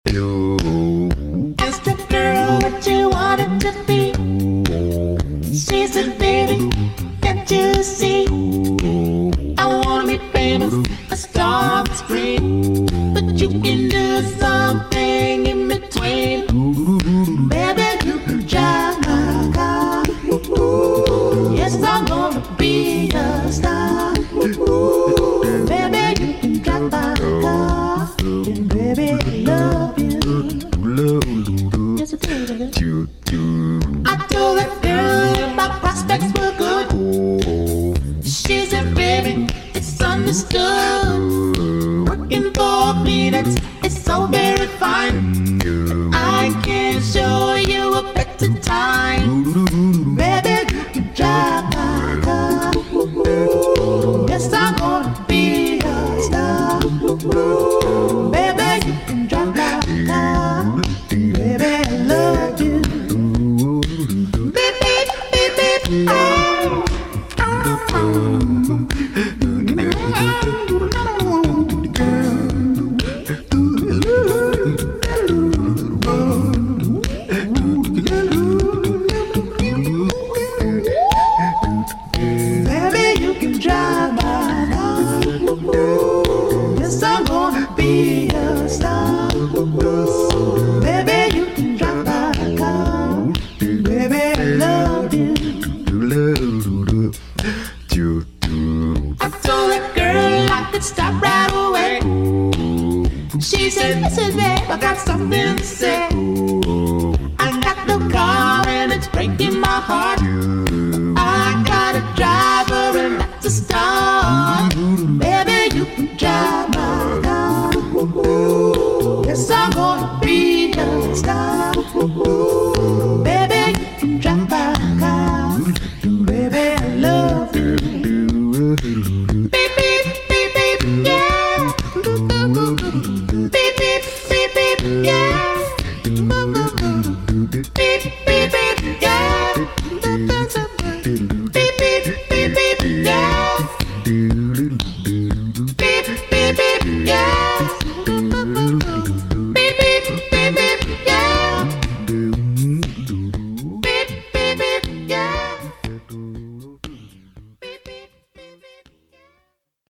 Ask the girl what you wanted to be. She said, baby, can't you see? I wanna be famous, a star on the screen. But you can do something in between. Baby, you can drive my car. Yes, I'm gonna be a star. Baby, you can drive my car. And baby, I love you. Yes, I do. I told that girl my prospects were good. She said, baby, it's understood. Working for peanuts is so very fine. I can show you a better time. Baby, you can drive my car. Yes, I'm gonna be a star. Baby, you can drive my car. Baby, I love you. Beep, beep, beep, beep. Oh. Baby, you can drive my car. Yes, I'm gonna be a star. Baby, you can drive my car. Baby, I love you. I told that girl I could stop right away. She said, listen, babe, I got something to say. I got no car and it's breaking my heart. I got a driver and that's a start. Baby, you can drive my car. Yes, I'm gonna be a star.